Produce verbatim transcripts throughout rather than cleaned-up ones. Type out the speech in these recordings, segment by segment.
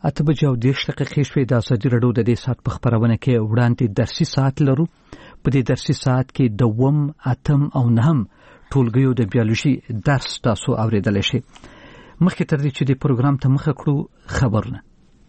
اته بجې او دېرش دقیقې شوې. د ازادي راډیو د دې ساعت په خپرونه کې وړاندې درسي ساعت لرو. په دې درسي ساعت کې دوم، اتم او نهم ټولګیو د بیولوژي درس تاسو اوریدلی شئ. مخکې تر دې چې د پروګرام ته مخه کړو خبرونه.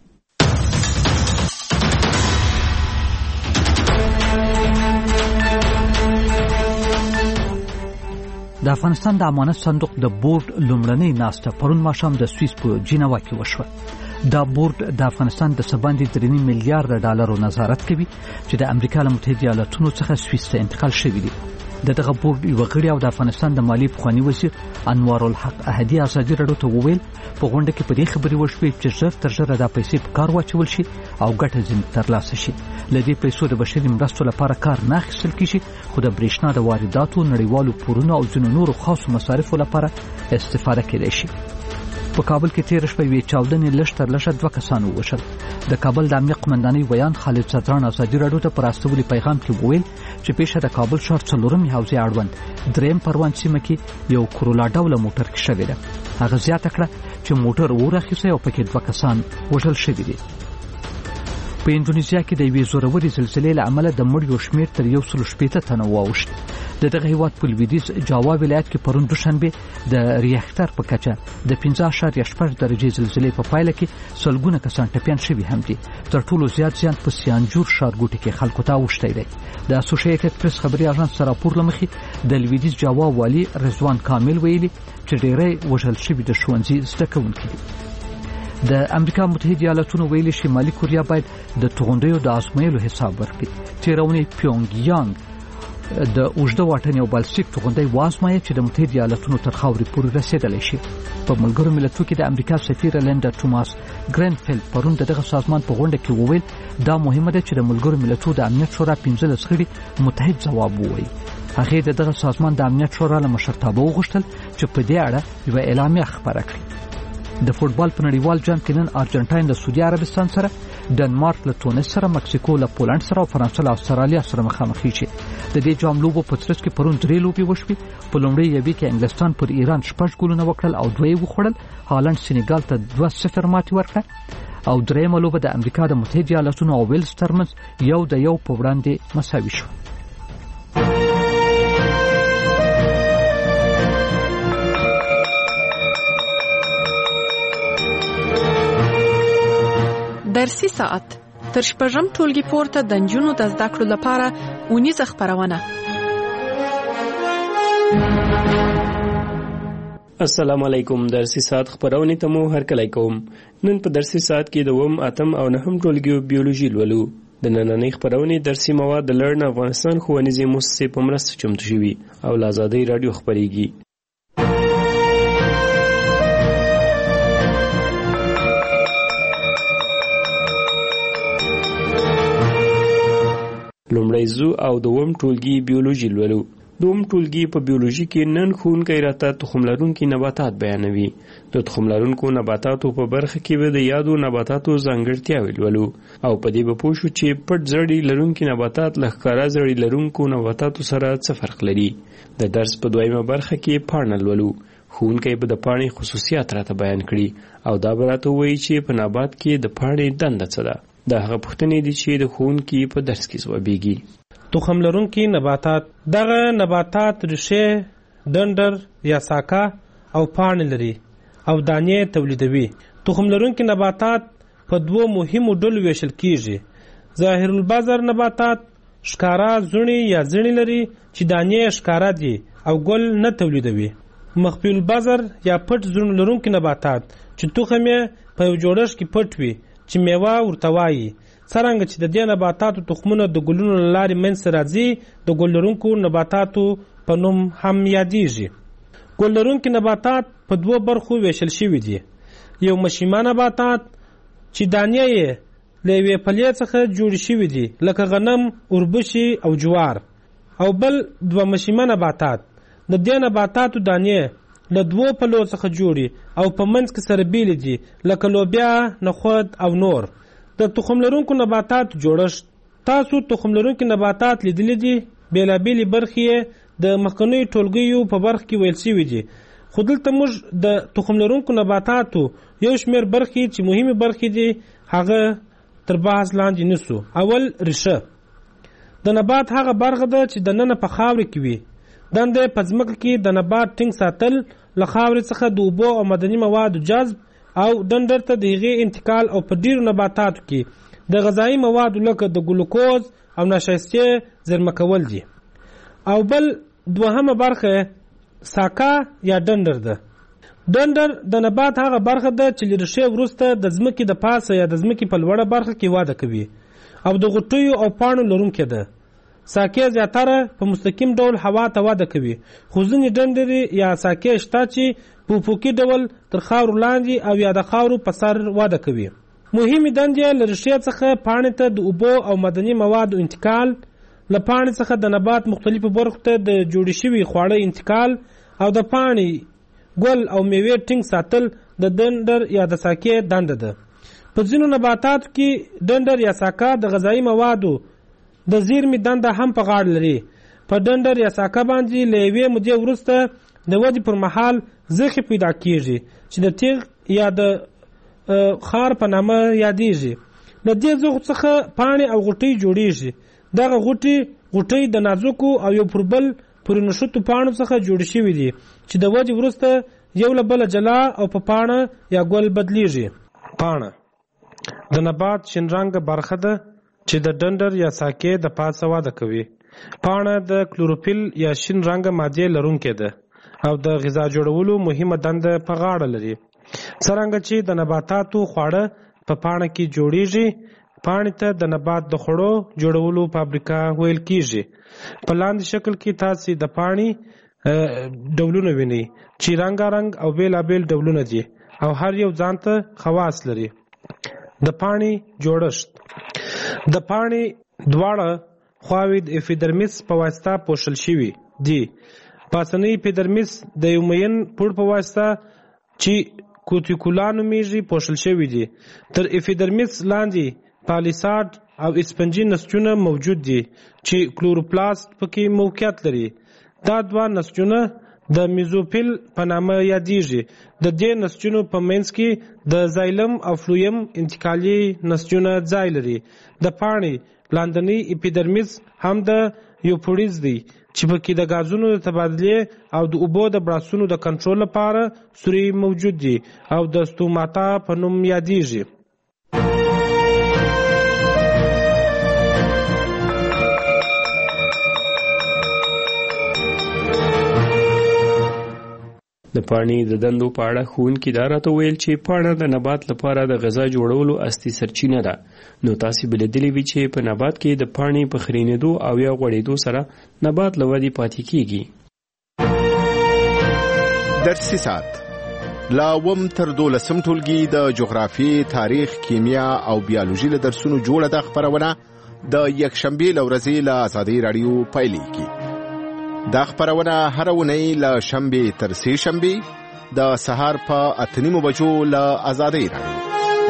د افغانستان د امانت صندوق د بورډ لومړنۍ ناسته پرون ماښام د سویس په جنیوا کې وشوه. دا بورډ د افغانستان د څه باندې درې نیم میلیارډ ډالرو نظارت کوي چې د امریکا له متحده ایالاتونو څخه سویس ته انتقال شوي دي. د دغه بورډ یو غړي او د افغانستان د مالی پخوانی وزیر انوار الحق احدي ازادي راډیو ته وویل په غونډه کې په دې خبرې وشوې چې ژر تر ژره دا پیسې په کار واچول شي او ګټه ځینې ترلاسه شي. له دې پیسو د بشري مرستو لپاره کار نه اخیستل کېږي، خو د برېښنا د وارداتو، نړیوالو پورونو او ځینو نورو خاصو مصارفو لپاره استفاده کېدای شي. په کابل کې تیر شپه یوې چاودنې لږ تر لږه دوه کسان ووژل. د کابل د امنیه قمندانۍ ویان خالد صدران ازادي راډیو ته په راستولي پیغام کې وویل چې پیښه د کابل ښار څلورمې حوزې اړوند دریم پروان سیمه کې یو کرولا ډوله موټر کې شوې ده. هغه زیاته کړه چې موټر اور اخیستی او پکې دوه کسان وژل شوي دي. په اندونیزیا کې د یوې زورورې زلزلې له امله د مړیو شمېر تر یو سل شپېته تنه واوښت. د دغه هیواد په لویدیځ جاوا ولایت کې پرون دوشنبه د ریختر په کچه د پنځه اعشاریه شپږ درجې زلزلې په پایله کې سلګونه کسان ټپیان شوي هم دي. تر ټولو زیات زیان په سیانجور ښارګوټي کې خلکو ته اوښتی دی. د اسوسییټډ پریس خبري اژانس سره راپور له مخې د لویدیځ جاوا والي رضوان کامل ویلي چې ډېری وژل شوي د ښوونځي زده کوونکي دي. د امریکا متحده ایالاتونو ویلي شمالي کوریا باید د توغندیو د ازمویلو حساب ورکړي. تېره اونۍ پیونګ یانګ د اوږده واټن یو بالستیک توغندی وازمایه چې د متحده ایالاتونو تر خاورې پورې رسېدلی شي. په ملګرو ملتونو کې د امریکا سفیر لینډا ټوماس ګرینفیلډ پرون د دغه سازمان په غونډه کې وویل دا مهمه ده چې د ملګرو ملتونو د امنیت شورا پنځلس غړي متحد ځواب ووایي. هغې د دغه سازمان د امنیت شورا له مشرتابه وغوښتل چې په دې اړه یوه اعلامیه خپره کړي. د فوټبال په نړیوال جام کې نن ارجنټاین له سعودي عربستان سره، ډنمارک له تونس سره، مکسیکو له پولند سره او فرانسه له استرالیا سره مخامخېږي. د دې جام لوبو په ترڅ کې پرون درې لوبې وشوې. په لومړۍ یوې کې انګلستان پر ایران شپږ ګولونه وکړل او دوه یې وخوړل. هالند سینیګال ته دوه صفر ماتې ورکړه او درېیمه لوبه د امریکا د متحده ایالاتونو او ویلز ترمنځ یو د یو په وړاندې مساوي شوه. درسي ساعت تر شپږم ټولګي پورته د نجونو د زده کړو لپاره اونیزه خپرونه. السلام علیکم. درسي ساعت خپرونې ته مو هرکلی کوم. نن په درسي ساعت کې د اووم، اتم او نهم ټولګیو بیولوژي لولو. د نننۍ خپرونې درسي مواد د لرن افغانستان ښوونیزې مؤسسې په مرسته چمتو شوي او له ازادۍ راډیو خپرېږي. لومړی زو او دوم ټولګي بیولوژي لولو. دوم ټولګي په بیولوژي کې نن ښوونکی راته تخم لرونکي نباتات بیانوي. د تخم لرونکو نباتاتو په برخه کې به د یادو نباتاتو ځانګړتیاوې لولو او په دې به پوه شو چې پټ زړي لرونکي نباتات له ښکاره زړي لرونکو نباتاتو سره څه فرق لري. د درس په دویمه برخه کې پاڼه لولو. ښوونکی به د پاڼې خصوصیات راته بیان کړي او دا به راته ووایي چې په نبات کې د پاڼې دنده څه ده. دا هغه پوښتنې دي چې د ښوونکي په درس کې ځوابیږي. تخم لرونکي نباتات دغه نباتات ریښې، ډنډر یا ساکه او پاڼې لري او دانې تولیدوي. تخم لرونکي نباتات په دوو مهمو ډلو ویشل کیږي. ظاهر البذر نباتات ښکارا زړي یا زړي لري چې دانې ښکارا دي او ګل نه تولیدوي. مخفي البذر یا پټ زړي لرونکي نباتات چې تخم یې په یو جوړښت کې پټ وي چې میوه ورته وایي. څرنګه چې د دې نباتاتو تخمونه د ګلونو له لارې منځته راځي، د ګل لرونکو نباتاتو په نوم هم یادیږي. ګل لرونکي نباتات په دوو برخو ویشل شوي دي. یو مشیمه نباتات چې دانې یې له یوې پلې څخه جوړې شوي دي لکه غنم، اوربشي او جوار. او بل دوه مشیمه نباتات. د دې نباتاتو دانې له دوو پلو څخه جوړي او په منځ کې سره بیلې دي لکه لوبیا، نخود او نور. د تخم لرونکو نباتات جوړښت. تاسو تخم لرونکي نباتات لیدلي دي. بېلابېلې برخې د مخکنیو ټولګیو په برخه کې ویل شوي دي، خو دلته موږ د تخم لرونکو نباتاتو یو شمېر برخې چې مهمې برخې دي هغه تر بحث لاندې نیسو. اول ریشه. د نبات هغه برخه ده چې دننه په خاورې کې وي. دنده په ځمکه کې د نبات ټینګ ساتل، له خاورې څخه د اوبو او مدني موادو جذب او دندر ته د هغې انتقال او په ډیرو نباتاتو کې د غذایي موادو لکه د ګلوکوز او نشایستې زیرمه کول دي. او بل دوهمه برخه ساکا یا دندر ده. دندر د نبات هغه برخه ده چې له ریښې وروسته د ځمکې د پاسه یا د ځمکې په لوړه برخه کې وده کوي او د غوټیو او پاڼو لرونکې ده. ساکې زیاتره په مستقیم ډول هوا ته وده کوي، خو ځینې دندرې یا ساکې شته چې په افقي ډول تر خاورو لاندې او یا د خاورو په سر وده کوي. مهمې دندې له ریښې څخه پاڼې ته د اوبو او مدني موادو انتقال، له پاڼې څخه د نبات مختلفو برخو ته د جوړې شوي خواړه انتقال او د پاڼې ګل او میوې ټینګ ساتل د دندر یا د ساکې دنده ده. په ځینو نباتاتو کې دندر یا ساکه د غذایي موادو د زیرمې دنده هم په غاړه لري. په دندر یا ساکه باندې له یوې مودې وروسته د ودې پر مهال زخې پیدا کیږي چې د تیغ یا د خار په نامه یادیږي. له دې زخو څخه پاڼې او غوټۍ جوړیږي. دغه غوټۍ غوټۍ د نازکو او یو پر بل پورې نښتو پاڼو څخه جوړ شوي دي چې د ودې وروسته یو له بله جلا او په پاڼه یا ګل بدلیږي. پاڼه د نبات شین رنګه برخه ده چې د دندر یا ساکې د پاسه وده کوي. پاڼه د کلوروفیل یا شین رنګه مادې لرونکې ده او د غذا جوړولو مهمه دنده په غاړه لري. څرنګه چې د نباتاتو خواړه په پاڼه کې جوړیږي، پاڼې ته د نبات د خوړو جوړولو فابریکه ویل کیږي. په لاندې شکل کې تاسې د پاڼې ډولونه وینئ چې رنګارنګ او بیلابیل ډولونه دي او هر یو ځانته خواص لري. د پاڼې جوړښت. د پاڼې دواړه خواوې د اپیډرمیس په واسطه پوښل شوي دي. پاسنی اپیډرمیس د یو مین پوړ په واسطه چې کوتیکولا نومیږي پوښل شوي دي. تر اپیډرمیس لاندې پالیساډ او اسپنجي نسجونه موجود دي چې کلوروپلاست پکې موقعیت لري. دا دوه نسجونه د میزوفیل په نامه یادیږي. د دې نسجونو په منځ کې د زایلم او فلویم انتقالي نسجونه ځای لري. د پاڼې لاندنی اپیډرمیس هم د یوپوډیز دی چې پکې د غازونو د تبادلې او د اوبو د براسونو د کنټرول لپاره سوري موجود دي او د ستوماتا په نوم یادیږي. د پاڼې د دندو په اړه ښوونکي دا راته ویل چې پاڼه د نبات لپاره د غذا جوړولو اصلي سرچینه ده. نو تاسې به لیدلي وي چې په نبات کې د پاڼې په خرینېدو او یا غوړېدو سره نبات له ودې پاتې کیږي. درسي ساعت لا اووم تر دولسم ټولګي د جغرافیې، تاریخ، کیمیا او بیولوژي له درسونو جوړه ده خپرونه د یکشنبې له ورځې له ازادۍ راډیو پیلېږي. دا خبرونه هر اونۍ له شنبې تر سې شنبې د سهار په اته نیمو بجو له ازادۍ راډیو.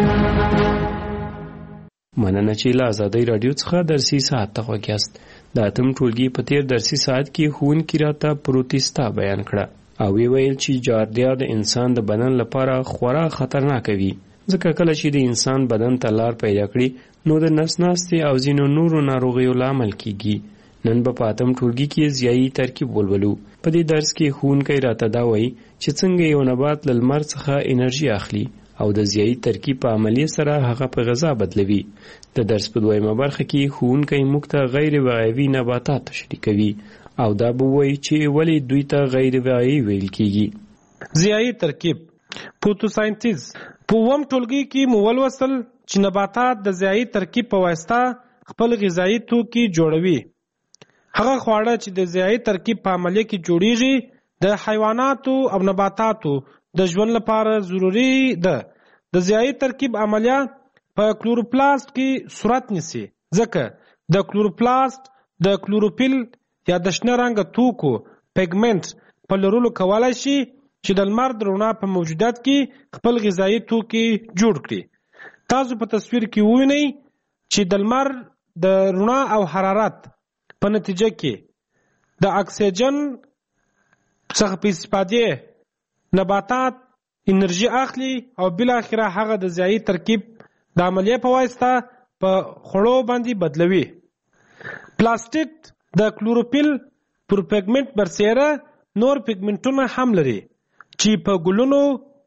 مننه چې له ازادۍ راډیو څخه درسي ساعت ته غوږ یاست. د اتم ټولګي په تیر درسي ساعت کې ښوونکي راته پروتیستا بیان کړه او وی ویل چې جاردیا د انسان د بدن لپاره خورا خطرناک وي، ځکه کله چې د انسان بدن ته لار پیدا کړي نو د نس ناستې او ځینو نورو ناروغیو لامل کیږي. نن به په اتم ټولګي کې ضیایي ترکیب ولولو. په دې درس کې ښوونکی راته دا وایي چې څنګه یو نبات له لمر څخه انرژي اخلي او د ضیایي ترکیب په عملیې سره هغه په غذا بدلوي. د درس په دویمه برخه کې ښوونکی موږ ته غیر وعیوي نباتات تشریح کوي او دا به وایي چې ولې دوی ته غیر وعیوي ویل کیږي. ضیایي ترکیب فوتوساینتیز. په اووم ټولګي کې مو ولوستل چې نباتات د ضیایي ترکیب په واسطه خپل غذایي توکي جوړوي. هغه خواړه چې د ضیایي ترکیب په عملیه کې جوړیږي د حیواناتو او نباتاتو د ژوند لپاره ضروری ده. د ضیایي ترکیب عملیه په کلوروپلاست کې صورت نیسي، ځکه د کلوروپلاست د کلوروفیل یا د شنه رنګه توکو پیګمنټ په لرلو کولای شي چې د لمر د رڼا په موجودیت کې خپل غذایي توکي جوړ کړي. تاسو په تصویر کې ووینئ چې د لمر د رڼا او حرارت په نتیجه کې د اکسیجن څخه په استفادې نباتات انرژي اخلي او بل اخره هغه د ضایع ترکیب د عملیه په واسطه په خړو باندې بدلوي. پلاستیک د کلوروفیل پر پیګمنټ برسېره نور پیګمنټونه هم لري چې په ګلونو،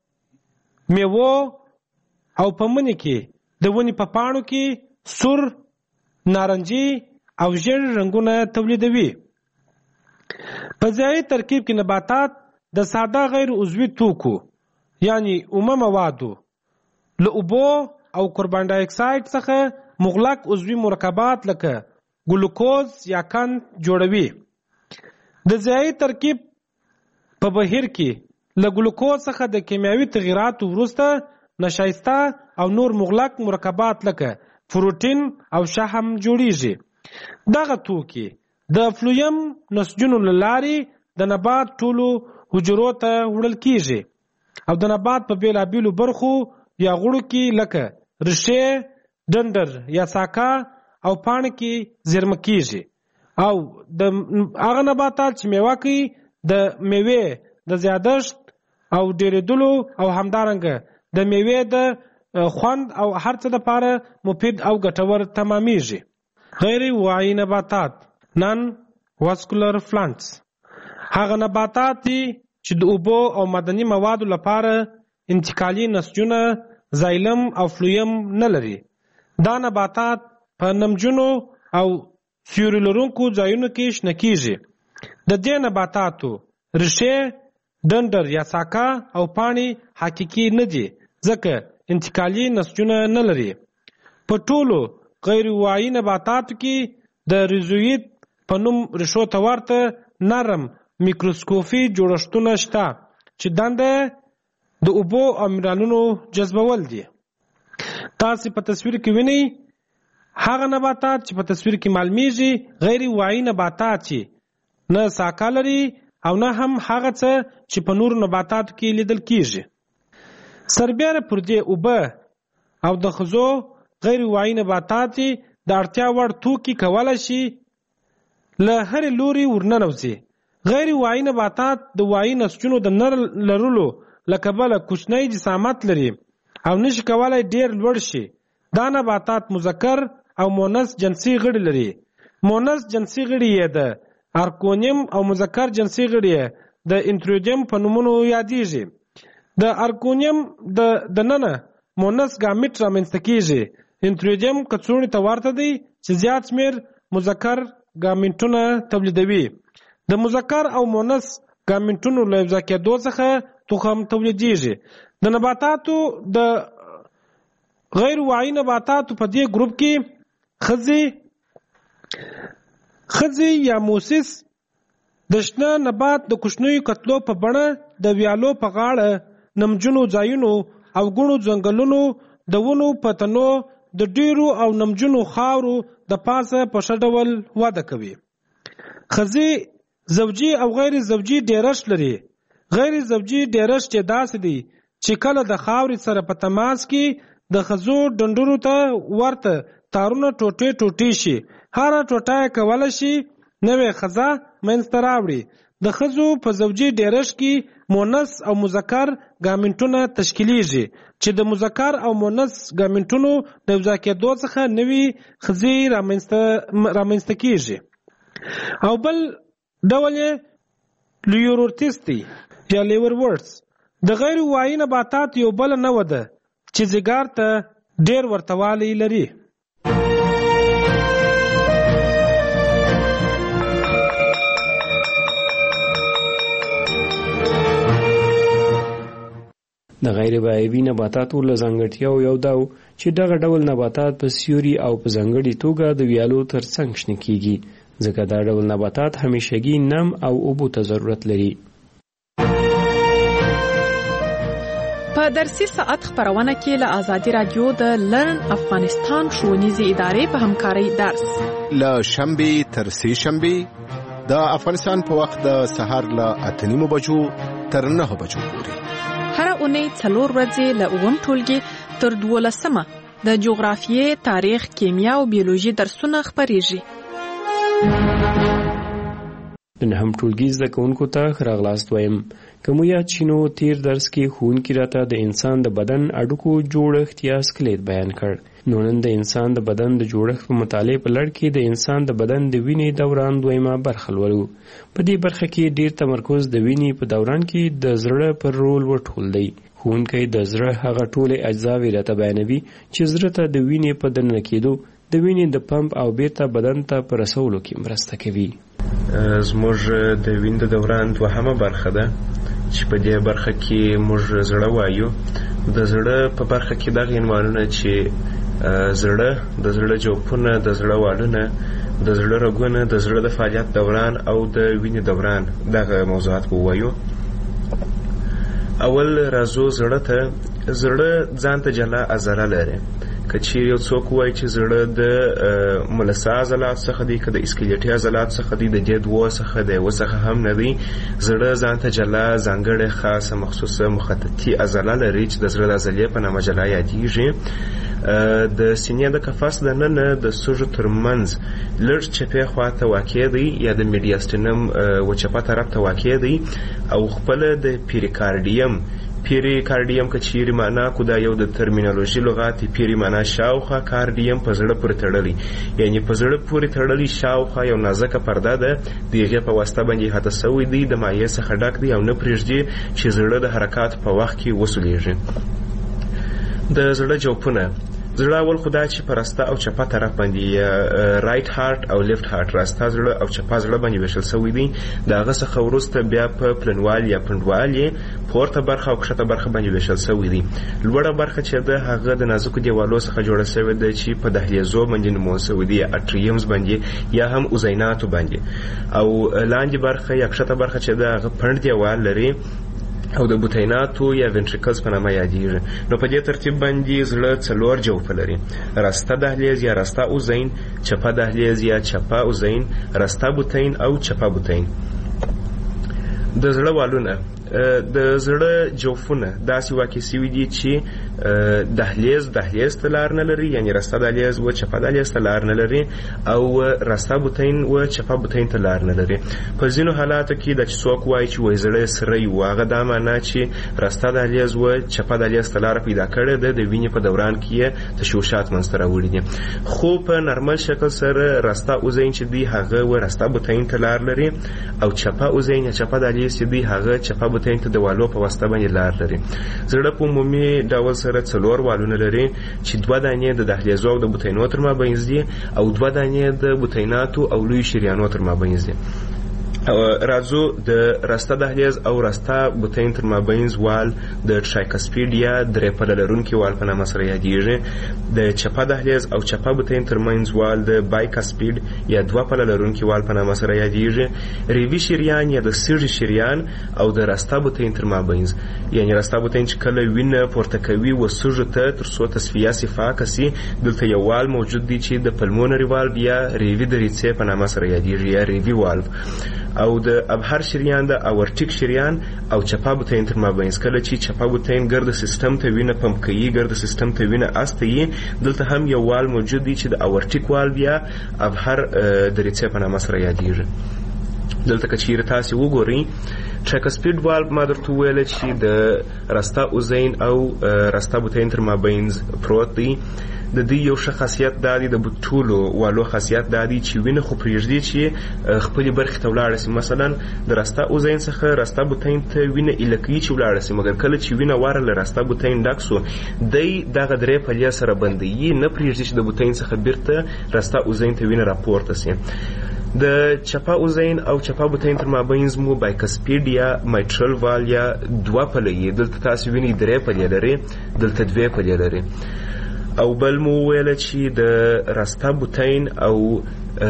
میوو او په مني کې د ونې په پاڼو کې سور، نارنجي او ژیړ رنګونه تولیدوي. په ضایع ترکیب کې نباتات د ساده غیر عضوي توکو یعنی اومه موادو له اوبو او کاربن ډای اکساید څخه مغلق عضوي مرکبات لکه ګلوکوز یا قند جوړوي. د ضایع ترکیب په بهیر کې له ګلوکوز څخه د کیمیاوي تغیراتو وروسته نشایسته او نور مغلق مرکبات لکه پروتین او شحم جوړیږي. دغه توکي د فلویم نسجونو له لارې د نبات ټولو حجرو ته وړل کیږي او د نبات په بیلابیلو برخو یا غړو کې لکه ریښې، ډنډر یا ساکا او پاڼې کې زیرمه کیږي. او د هغه نباتات چې میوه کوي د میوې د زیادښت او ډیریدلو او همدارنګه د میوې د خوند او هر څه لپاره مفید او ګټور تمامیږي. غیر واعي نباتات نان واسکولر پلانټس هغه نباتات دي چې د اوبو او معدني موادو لپاره انتقالي نسجونه زایلم او فلویم نه لري. دا نباتات په نمجنو او سیوري لرونکو ځایونو کې شنه کیږي. د دې نباتاتو ریښې، ډنډر یا ساکا او پاڼې حقیقي نه دي ځکه انتقالي نسجونه نه لري. په ټولو غیر واعي نباتاتو کې د ریزویت په نوم ریښو ته ورته نرم میکروسکوپي جوړښتونه شته چې دنده د اوبو او منرالونو جذبول دي. تاسو په تصویر کې وینئ هغه نباتات چې په تصویر کې معلومیږي غیر واعي نباتات چې نه ساکا لري او نه هم هغه څه چې په نورو نباتاتو کې لیدل کیږي. سربیره پر دې اوبه او د خزو غیر واعي نباتات د اړتیا وړ توکي کولای شي له هرې لوري ورننوځي. غیر واعي نباتات د واعي نسجونو د نه لرلو له کبله کوچنی جسامت لري او نشي کولای ډیر لوړ شي. دا نباتات مذکر او مؤنث جنسي غړي لري. مؤنث جنسي غړي یې د ارکونیم او مذکر جنسي غړي یې د انتروجیم په نومونو یادیږي. د ارکونیم د دننه مؤنث ګامیټ رامنځته کیږي. انتروجیم کڅوړې ته ورته دی چې زیات شمیر مذکر ګامیټونه تولیدوي. د مذکر او مؤنث ګامیټونو له یوځای کېدو څخه تخم تولیدیږي. د نباتاتو د غیر واعي نباتاتو په دې ګروپ کې خزي خزي یا موسس د شنه نبات د کوچنیو کتلو په بڼه د ویالو په غاړه نمجنو ځایونو او ګڼو ځنګلونو د ونو په تنو د ډیرو او نمجنو خاورو د پاسه په ښه ډول وده کوي. خزي زوجي او غیر زوجي ډیرښت لري. غیر زوجي ډیرښت یې داسې دی چې کله د خاورې سره په تماس کې د خزو ډنډرو ته ورته تارونه ټوټې ټوټې شي. هره ټوټه یې کولی شي نوې خزه منځته راوړي. د خزو په زوجي ډیرښت کې مؤنث او مذکر ګامیټونه تشکیلیږي چې د مذکر او مؤنث ګامیټونو د یوځای کېدو څخه نوې خزې رامنځته کیږي. او بل ډول یې لیورورتس دی یا لیور ورډز. د غیر واعي نباتات یو بل نوع ده چې ځیګر ته ډیر ورتوالی لري. د غیر واعي نباتاتو له ځانګړتیاو یو دا و چې دغه ډول نباتات په سیوري او په ځانګړې توګه د ویالو ترڅنګ شنه کیږي ځکه دا ډول نباتات همیشګي نم او اوبو ته ضرورت لري. په درسي ساعت خبرونه کې له آزادي رادیو د لرن افغانستان ښوونیزې ادارې په همکارۍ درس له شنبې تر سې شنبې د افغانستان په وخت د سهار له اته نیمو بجو تر نهه بجو پورې هر اونۍ څلور ورځې له اووم ټولګي تر دولسمه د جغرافیې، تاریخ، کیمیا او بیولوژي درسونه خپریږي. د نهم ټولګي زده کوونکو ته ښه راغلاست وایم. که مو یاد شي نو تیر درس کې ښوونکي راته د انسان د بدن اډوکو جوړښت یا سکلیت بیان کړ. نو نن د انسان د بدن د جوړښت په مطالعې په لړ کې د انسان د بدن د وینې دوران دویمه برخه لولو. په دې برخه کې ډیر تمرکز د وینې په دوران کې د زړه پر رول ورټول دی. ښوونکی د زړه هغه ټولې اجزاوې راته بیانوي چې زړه ته د وینې په دننه کېدو، د وینې د پمپ او بیرته بدن ته په رسولو کې مرسته کوي. زموږ د وینې د دوران دوهمه برخه ده چې په دې برخه کې موږ زړه وایو. د زړه په برخه کې دغه عنوانونه چې زړه، د زړه جوفونه، د زړه والونه، د زړه رګونه، د زړه د فعالیت دوران او د وینې دوران، دغه موضوعات ووایو. اول راځو زړه ته. زړه ځان ته جلا عضله لري. که چیرې یو څوک وایي چې زړه د ملسا عضلات څخه دی، که د اسکلیټي عضلات څخه دی، د دې دوه څخه د یوه څخه هم نه دی. زړه ځان ته جلا ځانګړې خاصه مخصوصه مخططي عضله لري چې د زړه د عضلې په نامه جلا یادیږي. د سینې د قفس د ننه د سږو ترمنځ لږ چپې خواته واقع دی یا د میډیاستینم و چپه طرف ته واقع دی او خپله د پیریکارډیم پیریکارډیم که چیرې معنا کو دا یو د ترمینالوژي لغات پیری معنا شاوخوا، کارډیم په زړه پورې تړلی، یعنی په زړه پورې تړلی شاوخوا یو نازکه پرده ده، د هغې په واسطه باندې احاطه سوی دی، د مایع څخه ډک دی او نه پرېږدي چې زړه د حرکات په وخت کې وسولیږي. د زړه جوفونه. زړه اول خدا چې په راسته او چپه طرف باندې رایټ هارت او لیفت هارت، راسته زړه او چپه زړه باندې ویشل سوی دی. د هغه څخه وروسته بیا په پلنوال یا پنډوال یې پورته برخه او کښته برخه باندې ویشل سوی دی. لوړه برخه چې ده هغه د نازکو دیوالو څخه جوړه سوې ده چې په دهلیزو باندې نومول سوی دی، اټریمز باندې یا هم اوزیناتو باندې. او لاندې برخه یا کښته برخه چې ده هغه پنډ دیوال لري او د بوتیناتو یا وینټریکلز په نامه یادیږي. نو په دې ترتیب باندې زړه څلور جوفه لري: راسته دهلیز یا راسته اوزین، چپه دهلیز یا چپه اوزین، راسته بوتین او چپه بوتین. د زړه والونه. د زړه جوفونه داسې واقع سوي دي چې دهلیز دهلیز ته لار نه لري، یعنی راسته دهلیز و چپه دهلیز ته لار نه لري، او راسته بوتین و چپه بوتین ته لار نه لري. په ځینو حالاتو کې د چې څوک وایي چې وایي زړه سری و، هغه دا معنا چې راسته دهلیز و چپه دهلیز ته لار پیدا کړې ده، د وینې په دوران کې یې تشوشات منځته راوړي دي. خو په نارمل شکل سره راسته اوزین چې دی هغه و راسته بوتین ته لار لري، او چپه اوزین یا چپه دهلیز چې دی هغه چپه بوتین ته د والو په واسطه باندې لار لري. زړه په عمومي ډول سره څلور والونه لري چې دوه دانې د دهلیزو او د بوتینو تر مابینځ دي او دوه دانې د بوتیناتو او لوی شریانو تر مابینځ دي. راځو د راسته دهلیز او راسته بوتین تر مابینځ وال د ټرایکسپیډ یا درې پله لرونکي وال په نامه سره یادیږي. د چپه دهلیز او چپه بوتین تر منځ وال د بایکسپیډ یا دوه پله لرونکي وال په نامه سره یادیږي. ریوي شریان یا د سږي شریان او د راسته بوتین تر مابینځ، یعنی راسته بوتین چې کله وینه پورته کوي و سږو ته تر څو تصفیه صفاکه سي، دلته یو وال موجود دی چې د پلمونري والو یا ریوي دریڅې په نامه سره یادیږي یا ریوي والو. او د ابهر شریان د اورټیک شریان او چپه بوتین تر مابینځ. کله چې چپه بوتین ګرد سیستم ته وینه پمپ کوي، ګرد سیستم ته وینه استوي، دلته هم یو وال موجود دی چې د اورټیک وال یا ابهر دریڅې په نامه سره یادیږي. دلته که چیرې تاسې وګورئ ټرایکسپیډ والو ما درته وویله چې د راسته اوزین او راسته بوتین تر مابینځ پروت دی. د دې یو ښه خاصیت دا دی، د ټولو والو خاصیت دا دی چې وینه خو پرېږدي چې خپلې برخې ته ولاړه سي. مثلا د راسته اوزین څخه راسته بوتین ته وینه ایله کوي چې ولاړه سي، مګر کله چې وینه واره له راسته بوتین ډک سو، دی دغه درې پلې سره بندوي، نه پرېږدي چې د بوتین څخه بیرته راسته اوزین ته وینه راپورته سي. د چپه اوزین او چپه بوتین تر مابینځ مو بایکسپیډ یا مایټرل وال یا دوه پله یې، دلته تاسې وینئ درې پلې لري، دلته دوې پلې لري. او بل مو ویله چې د راسته بوتین او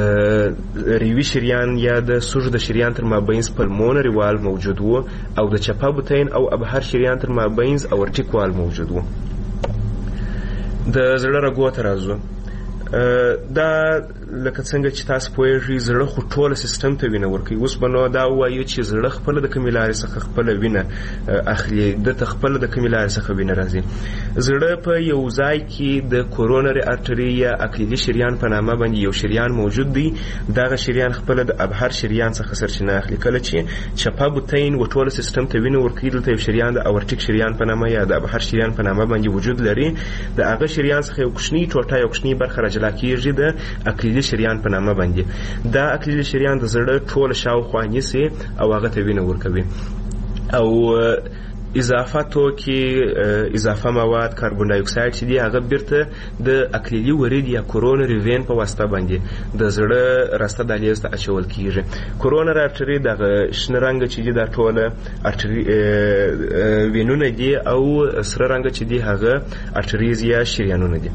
ریوي شریان یا د سږو د شریان تر مابینځ پلمونري وال موجود و، او د چپه بوتین او ابهر شریان تر مابینځ اورټیک وال موجود و. د زړه رګو ته راځو. دا لکه څنګه چې تاسو پوهیږئ زړه خو ټوله سیستم ته وینه ورکوي. اوس به نو دا ووایو چې زړه خپله د کومې لارې څخه خپله وینه اخلي، دته خپله د کومې لارې څخه وینه راځي. زړه په یو ځای کې د کورونري ارټري یا اکلیلي شریان په نامه باندې یو شریان موجود دی. دغه شریان خپله د ابهر شریان څخه سرچینه اخلي. کله چې چپه بطین و ټوله سیستم ته وینه ورکوي، دلته یو شریان د اورټیک شریان په نامه یا د ابهر شریان په نامه باندې وجود لري. د هغه شریان څخه یو کوچنی ټوټه یو کوچنی برخه راجلا کېږي د اکلیلي شریان په نامه باندې. دا اکلیلي شریان د زړه ټوله شاوخوا نیسي او هغه ته وینه ورکوي. او اضافه توکي، اضافه مواد، کاربن ډای اکساید چې دی هغه بیرته د اکلیلي ورید یا کورونري وین په واسطه باندې د زړه راسته دهلیز ته اچول کیږي. کورونري ارټري دغه شنه رنګ چې دی دا ټوله ارټري وینونه دي او سره رنګ چې دی هغه ارټریز یا شریانونه دي.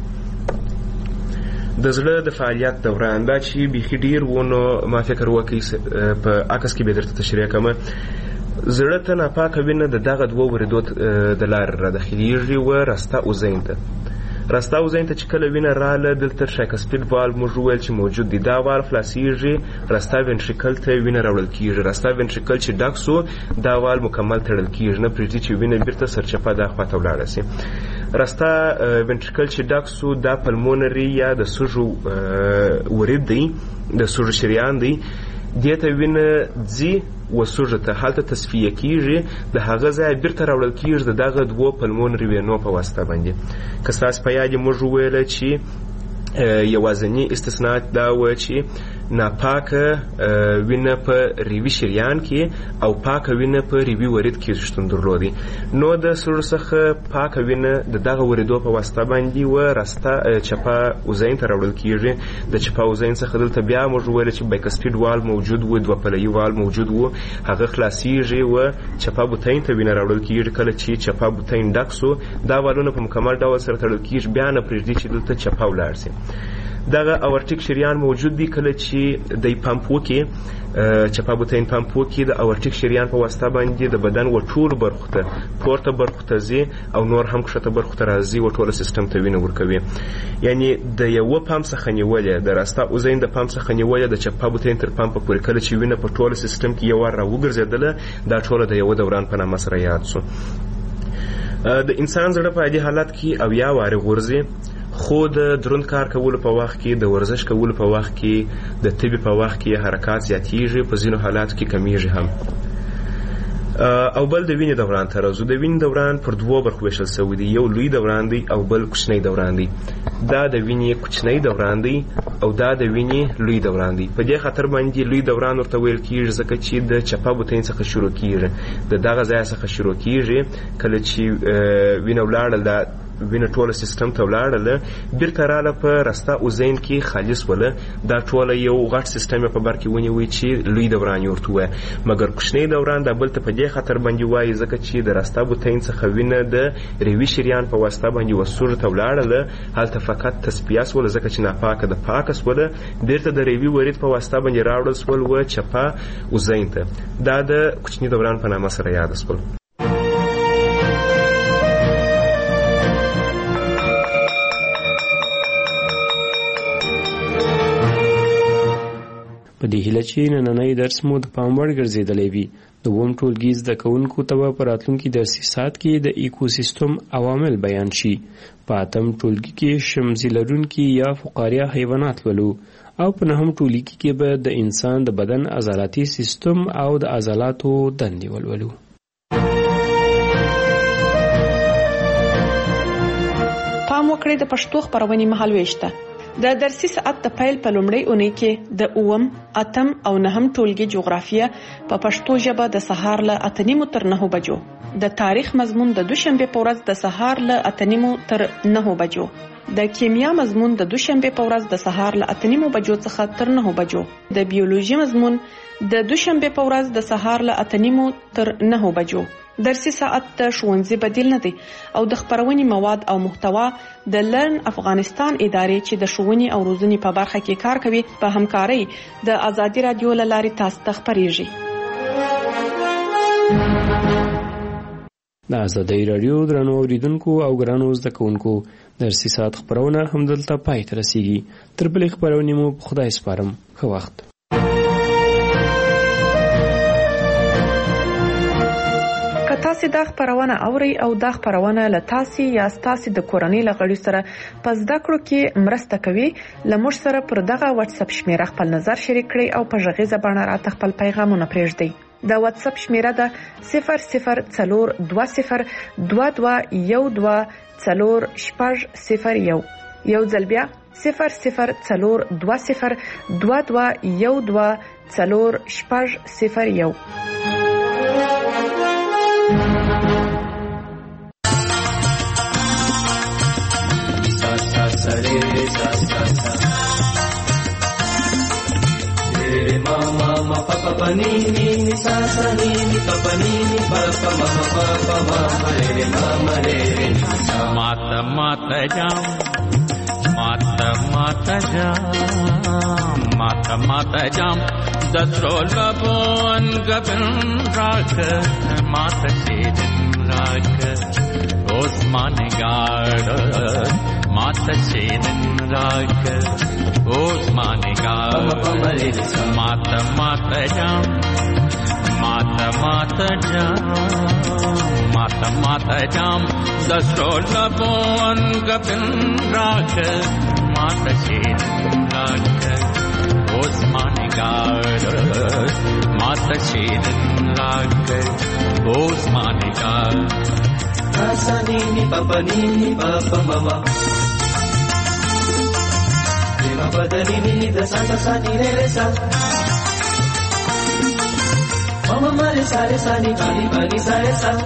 د زړه د فعالیت دوران دا چې بیخي ډیر ونه ما فکر وکړي په عکس کې به درته تشریح کوم. زړه ته ناپاکه وینه د دغه دوه وریدو د لارې راداخلیږي و راسته اوزین ته. راسته اوزین ته چې کله وینه راله دلته شایکسپید والو موږ وویل چې موجود دی. دا والو خلاصیږي، راسته وینټریکل ته وینه راوړل کیږي. راسته وینټریکل چې ډک سو دا والو مکمل تړل کیږي، نه پرېږدي چې وینه بیرته سرچپه دا خواته ولاړه سي. راسته وینټریکل چې ډک سو دا پلمونري یا د سږو ورید دی، د سږو شریان دی. دې ته وینه ځي و سږو ته هلته تصفیه کیږي، د هغه ځای بیرته راوړل کیږي د دغه دوو پلمونري وینو په واسطه باندې. که ستاسو په یاد موږ وویله چې یوازینی استثناء دا و چې ناپاکه وینه په ریوي شریان کې او پاکه وینه په ریوي ورید کې شتون درلودي. نو د سږو څخه پاکه وینه د دغه وریدو په واسطه باندې و راسته چپه اوزین ته راوړل کیږي. د چپه اوزین څخه دلته بیا موږ ویل چې بایکسپید وال موجود و، دوه پلوي وال موجود و، هغه خلاصیږي و چپه بوتین ته وینه راوړل کیږي. کله چې چپه بوتین ډک سو دا والونه په مکمل ډول سره تړل کیږي، بیا نه پرېږدي چې دلته چپه ولاړ سي. دغه اورټیک شریان موجود دی. کله چې د پمپ وکي چپه بوتین پمپ وکي د اورټیک شریان په واسطه باندې د بدن و ټول برخو ته پورته برخو ته ځي او نور هم کښته برخو ته راځي و ټوله سیستم ته وینه ورکوي. یعنی د یو پمپ څخه نیولې د راسته اوزین د پمپ څخه نیولې د چپه بوتین تر پمپ پورې کله چې وینه په ټوله سیستم کې یو ور راوګرځېدله دا ټوله د یو دوران په نامه سره یاد سو. د انسان زړه په عادي حالت کې اویا وارې غورځي، خو د دروند کار کولو په وخت کې، د ورزش کولو په وخت کې، د طبي په وخت کې حرکات زیاتیږي، په ځینو حالاتو کې کمیږي هم. او بل د وینې دوران ته راځو. د وینې دوران پر دوو برخو ویشل شوی دی، یو لوی دوران دی او بل کوچنی دوران دی. دا د وینې کوچنی دوران دی او دا د وینې لوی دوران دی. په دې خاطر باندې لوی دوران ورته ویل کیږي ځکه چې د چپه بوتین څخه شروع کیږي، د دغه ځای څخه شروع کیږي. کله چې وینه ولاړه دا وینه ټوله سیستم ته ولاړله، بیرته راله په راسته اوزین کې خالص وله. دا ټوله یو غټ سیستم په بر کې ونیوي چې لوی دوران یې ورته ووایه. مګر کوچنی دوران دا بل ته په دې خاطر باندې وایي ځکه چې د راسته بوتین څخه وینه د ریوي شریان په واسطه باندې وسوژو ته ولاړله، هلته فقط تصفیه سوله ځکه چې ناپاکه د پاکه سوله، بیرته د ریوي ورید په واسطه باندې راوړل سول و چپه اوزین ته. دا د کوچني دوران په نامه سره یاد سول. په دې هیله چې نننی درس مو د پام وړ ګرځېدلی وي. د اووم ټولګي زده کوونکو ته به په راتلونکي درسي ساعت کې د ایکوسیستم عوامل بیان شي. په اتم ټولګي کې شمزي لرونکي یا فقاریه حیوانات ولو او په نهم ټولګي کې به د انسان د بدن عضلاتي سیستم او د عضلاتو دندې ولولو. پام وکړئ د پښتو خبرونې مهالويش ته. د درسي ساعت د پیل په لومړۍ اونۍ کې د اووم، اتم او نهم ټولګي جغرافیه په پښتو ژبه د سهار له اته نیمو تر نهو بجو، د تاریخ مضمون د دوشنبه په ورځ د سهار له اته نیمو تر نهو بجو، د کیمیا مضمون د دوشنبه په ورځ د سهار له اته نیمو بجو څخه تر نهو بجو، د بیولوژي مضمون د دوشنبه په ورځ د سهار له اته نیمو تر نهو بجو. درسي ساعت د ښوونځي بدیل نه دی او د خبرونې مواد او محتوا د لرن افغانستان ادارې چې د ښوونې او روزنې په برخه کې کار کوي په همکارۍ د آزادي رادیو له لارې تاسو ته خبرېږي. د ازادي رادیو درنو اوریدونکو او ګرانو زده کوونکو درسي ساعت خبرونه همدلته پای ته رسیږي. تر بلې خبرونې مو په خدای سپارم. ښه وخت. که تاسو دا خبرونه اورئ او دا خبرونه له تاسو یا تاسو د کورنۍ لغړي سره پس دا کړو کې مرسته کوي، لمر سره پر دغه واتس اپ شمیره خپل نظر شریک کړئ او په ژغیزه باندې راته خپل پیغامونه پرېږدئ. دا واتس اپ شمیره ده صفر صفر څلور دوه صفر دوه دوه یو دوه څلور شپږ صفر یو. یو ځل بیا صفر صفر څلور دوه صفر دوه دوه یو دوه څلور شپږ صفر یو. Mama mama papa pani ni ni sa sa ni ni papa ni ni papa mama papa mama re mama re mata mata jam mata mata jam mata mata jam dasrol labon gabin rak mata sedin rak osman gard mata sedin rak osman gard mata mata jam mata mata jam mata mata jam dasrol labon gabin rak mata sedin rak osman gard mata sedin rak osman gard asani ni papa ni ni papa mama Papa dani ni da sa sa sa ni re re sa Mama mare sa re sa ni pa ni pa ni sa re sa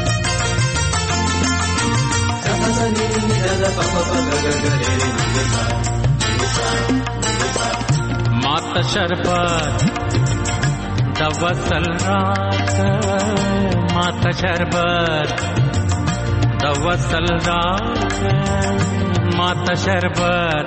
Sa sa sa ni ni da da pa pa pa ga ga ga re re ni re sa ni sa ni sa Mata sharbat da wasal raat Mata sharbat da wasal raat Mata sharbat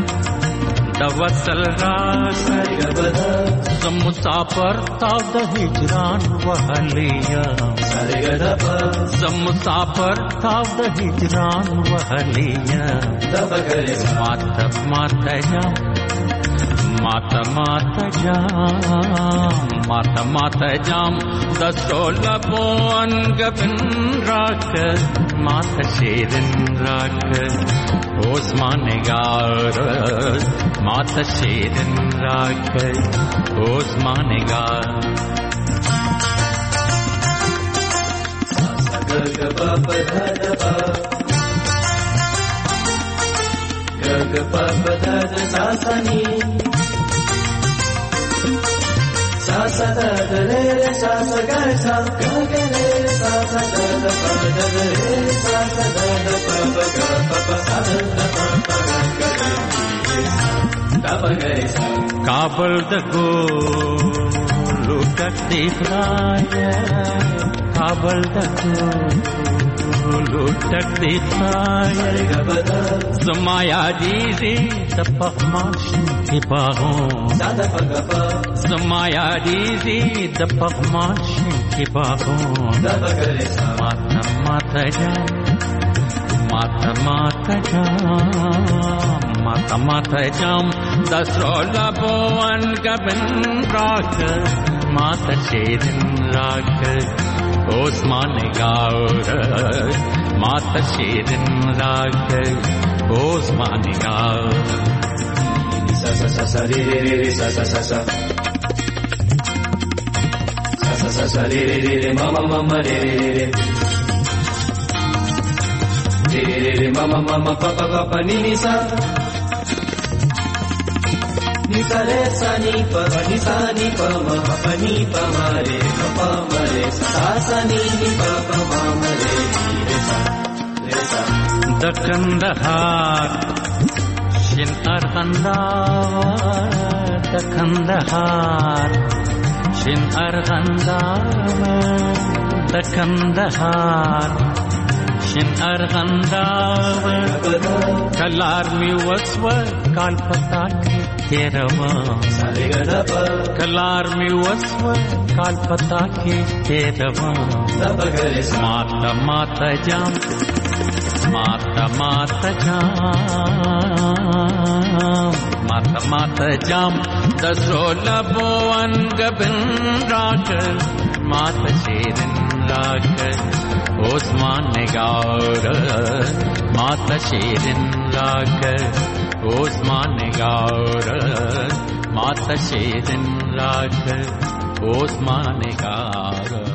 दवसल रास ज़म मुसाफर ताव द हिजरान वहलिया ज़म मुसाफर ताव द हिजरान वहलिया माता माता जाम माता माता जाम माता माता जाम दसो लबोन गबन राख माता शेरन राख ओस्मान गार माता शेरन राख ओस्मान गार गग पप धद पा गग पप धद सासनी सासा धद रे रे सासा ग सा गग रे सासा धद पप धद रे सासा धद पप ग पप सा धद पप ग ग काबल दगो लुटक दिखाए काबल दगो लुटक दिखाए समाया दीदी तपमाश की बाहों समाया दीदी तपमाश की बाहों माता माता जा माता माता जा माता माता जाम दसरो लबोन गबन राख माता शेरन राख ओस्मान गार माता शेरन राख ओस्मान गार सा सा सा सा रे रे रे रे सा सा सा सा सा सा सा सा रे रे रे रे मामा मामा रे रे रे रे रे रे रे मामा मामा पापा पापा नी नी सा ni sa re sa ni pa ni sa ni pa ma pa ni pa ma re pa ma re sa sa ni ni pa pa ma ma re re sa re sa dakandahar shin argandawar dakandahar shin argandawar dakandahar shin argandawar kalar mi waswa kal patak के रवा कलार में वस्व काल पता के रवा माता माता जाम माता माता जाम माता माता जाम दसोला बोवन गबन राकर माता शेरन राकर ओस्मान गार माता शेरन राकर ओस्मान गार माता शेरन राकर ओस्मान गार